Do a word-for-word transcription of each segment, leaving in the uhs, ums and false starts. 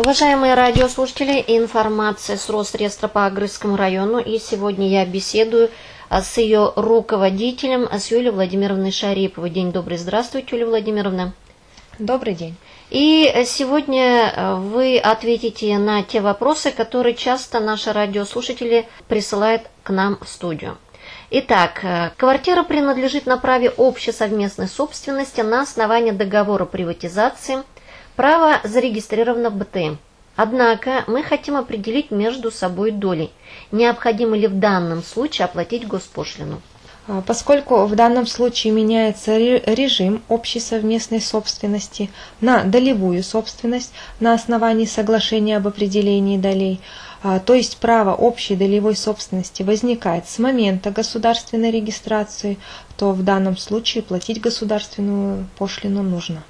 Уважаемые радиослушатели, информация с Росреестра по Агрызскому району, и сегодня я беседую с ее руководителем, с Юлией Владимировной Шариповой. День добрый, здравствуйте, Юлия Владимировна. Добрый день. И сегодня вы ответите на те вопросы, которые часто наши радиослушатели присылают к нам в студию. Итак, квартира принадлежит на праве общей совместной собственности на основании договора приватизации. Право зарегистрировано в Бэ Тэ Эм. Однако мы хотим определить между собой доли. Необходимо ли в данном случае оплатить госпошлину? Поскольку в данном случае меняется режим общей совместной собственности на долевую собственность на основании соглашения об определении долей, то есть право общей долевой собственности возникает с момента государственной регистрации, то в данном случае платить государственную пошлину нужно.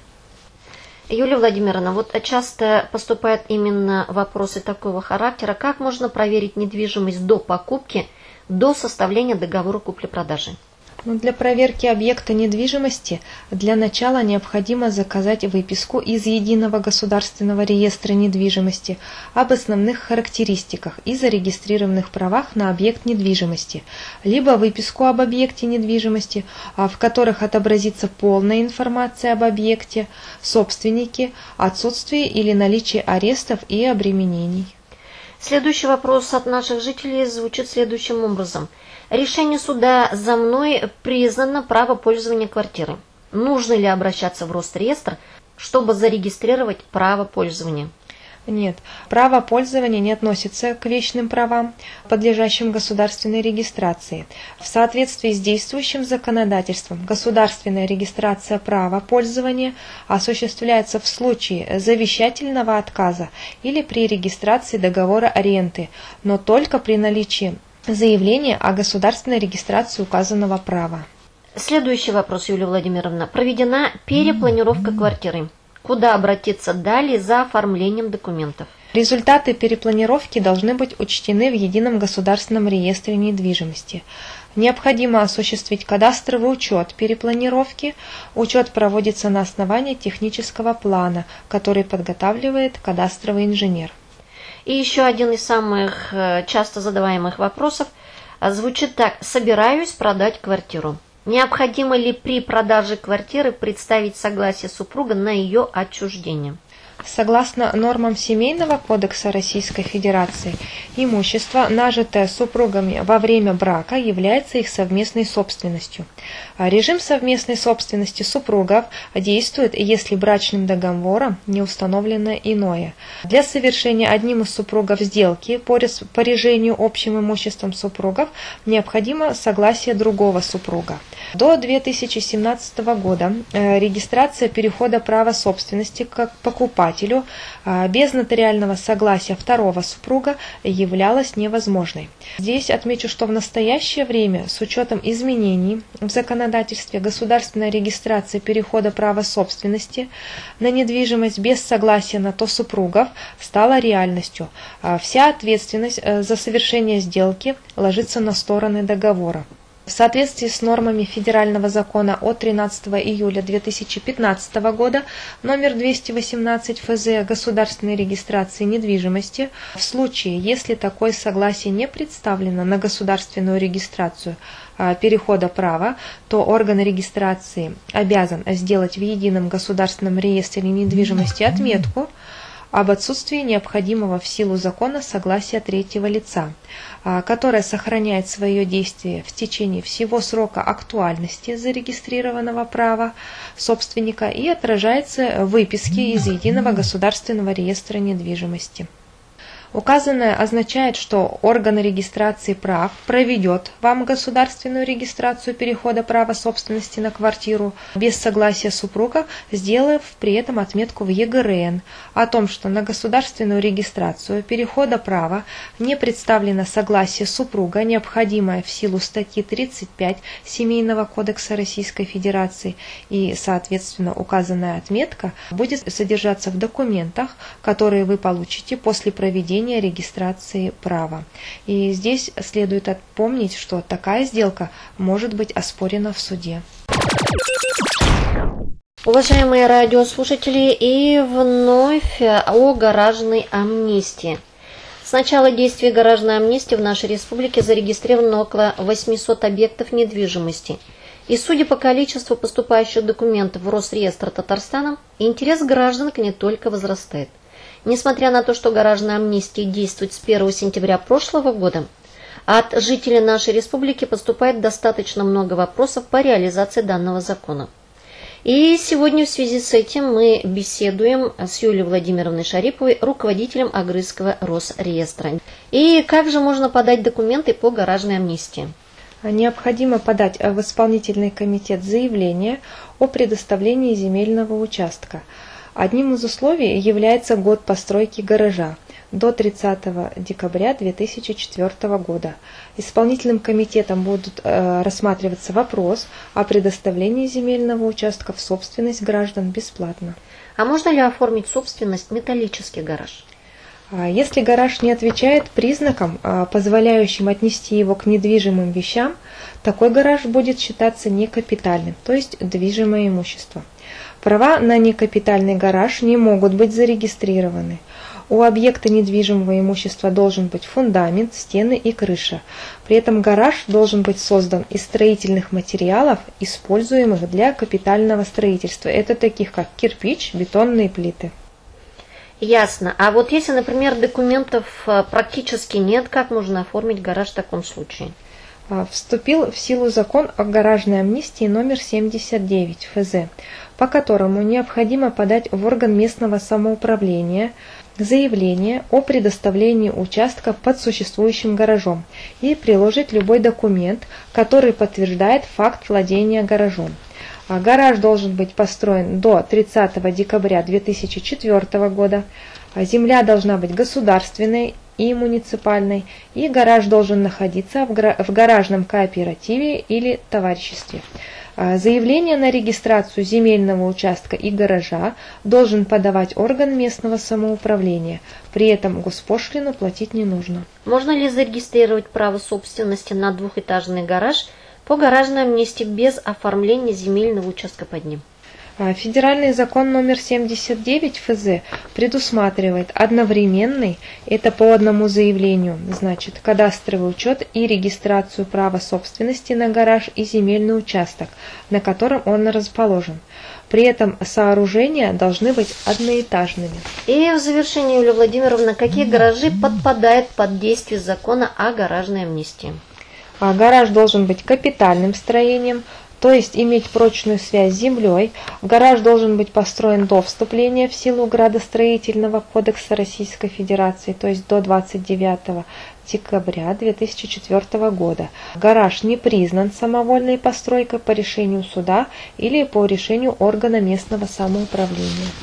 Юлия Владимировна, вот часто поступают именно вопросы такого характера. Как можно проверить недвижимость до покупки, до составления договора купли-продажи? Ну, для проверки объекта недвижимости для начала необходимо заказать выписку из Единого государственного реестра недвижимости об основных характеристиках и зарегистрированных правах на объект недвижимости, либо выписку об объекте недвижимости, в которых отобразится полная информация об объекте, собственнике, отсутствии или наличии арестов и обременений. Следующий вопрос от наших жителей звучит следующим образом. Решение суда за мной признано право пользования квартиры. Нужно ли обращаться в Росреестр, чтобы зарегистрировать право пользования? Нет, право пользования не относится к вечным правам, подлежащим государственной регистрации. В соответствии с действующим законодательством, государственная регистрация права пользования осуществляется в случае завещательного отказа или при регистрации договора аренды, но только при наличии заявления о государственной регистрации указанного права. Следующий вопрос, Юлия Владимировна. Проведена перепланировка квартиры. Куда обратиться далее за оформлением документов? Результаты перепланировки должны быть учтены в Едином государственном реестре недвижимости. Необходимо осуществить кадастровый учет перепланировки. Учет проводится на основании технического плана, который подготавливает кадастровый инженер. И еще один из самых часто задаваемых вопросов звучит так. Собираюсь продать квартиру. Необходимо ли при продаже квартиры представить согласие супруга на ее отчуждение? Согласно нормам Семейного кодекса Российской Федерации, имущество, нажитое супругами во время брака, является их совместной собственностью. Режим совместной собственности супругов действует, если брачным договором не установлено иное. Для совершения одним из супругов сделки по распоряжению общим имуществом супругов необходимо согласие другого супруга. До две тысячи семнадцатого года регистрация перехода права собственности к покупателю без нотариального согласия второго супруга являлась невозможной. Здесь отмечу, что в настоящее время с учетом изменений в законодательстве государственная регистрация перехода права собственности на недвижимость без согласия на то супругов стала реальностью. Вся ответственность за совершение сделки ложится на стороны договора. В соответствии с нормами Федерального закона от тринадцатого июля две тысячи пятнадцатого года номер двести восемнадцать Эф Зэ о государственной регистрации недвижимости, в случае, если такое согласие не представлено на государственную регистрацию перехода права, то орган регистрации обязан сделать в Едином государственном реестре недвижимости отметку об отсутствии необходимого в силу закона согласия третьего лица, которое сохраняет свое действие в течение всего срока актуальности зарегистрированного права собственника и отражается в выписке из Единого государственного реестра недвижимости. Указанное означает, что орган регистрации прав проведет вам государственную регистрацию перехода права собственности на квартиру без согласия супруга, сделав при этом отметку в Е Гэ Эр Эн о том, что на государственную регистрацию перехода права не представлено согласие супруга, необходимое в силу статьи тридцать пять Семейного кодекса Российской Федерации, и, соответственно, указанная отметка будет содержаться в документах, которые вы получите после проведения регистрации права. И здесь следует помнить, что такая сделка может быть оспорена в суде. Уважаемые радиослушатели, и вновь о гаражной амнистии. С начала действия гаражной амнистии в нашей республике зарегистрировано около восьмисот объектов недвижимости. И судя по количеству поступающих документов в Росреестр Татарстана, интерес граждан к ней только возрастает. Несмотря на то, что гаражная амнистия действует с первого сентября прошлого года, от жителей нашей республики поступает достаточно много вопросов по реализации данного закона. И сегодня в связи с этим мы беседуем с Юлией Владимировной Шариповой, руководителем Агрызского Росреестра. И как же можно подать документы по гаражной амнистии? Необходимо подать в исполнительный комитет заявление о предоставлении земельного участка. Одним из условий является год постройки гаража до тридцатого декабря две тысячи четвёртого года. Исполнительным комитетом будут э, рассматриваться вопрос о предоставлении земельного участка в собственность граждан бесплатно. А можно ли оформить собственность металлический гараж? Если гараж не отвечает признакам, позволяющим отнести его к недвижимым вещам, такой гараж будет считаться некапитальным, то есть движимое имущество. Права на некапитальный гараж не могут быть зарегистрированы. У объекта недвижимого имущества должен быть фундамент, стены и крыша. При этом гараж должен быть создан из строительных материалов, используемых для капитального строительства. Это таких как кирпич, бетонные плиты. Ясно. А вот если, например, документов практически нет, как можно оформить гараж в таком случае? Вступил в силу закон о гаражной амнистии номер семьдесят девять эф зэ, по которому необходимо подать в орган местного самоуправления заявление о предоставлении участка под существующим гаражом и приложить любой документ, который подтверждает факт владения гаражом. Гараж должен быть построен до тридцатого декабря две тысячи четвёртого года. Земля должна быть государственной и муниципальной, и гараж должен находиться в гаражном кооперативе или товариществе. Заявление на регистрацию земельного участка и гаража должен подавать орган местного самоуправления. При этом госпошлину платить не нужно. Можно ли зарегистрировать право собственности на двухэтажный гараж по гаражной амнистии без оформления земельного участка под ним? Федеральный закон номер семьдесят девять эф зэ предусматривает одновременный, это по одному заявлению, значит, кадастровый учет и регистрацию права собственности на гараж и земельный участок, на котором он расположен. При этом сооружения должны быть одноэтажными. И в завершение, Юлия Владимировна, какие гаражи подпадают под действие закона о гаражной амнистии? Гараж должен быть капитальным строением, то есть иметь прочную связь с землей. Гараж должен быть построен до вступления в силу Градостроительного кодекса Российской Федерации, то есть до двадцать девятого декабря две тысячи четвёртого года. Гараж не признан самовольной постройкой по решению суда или по решению органа местного самоуправления.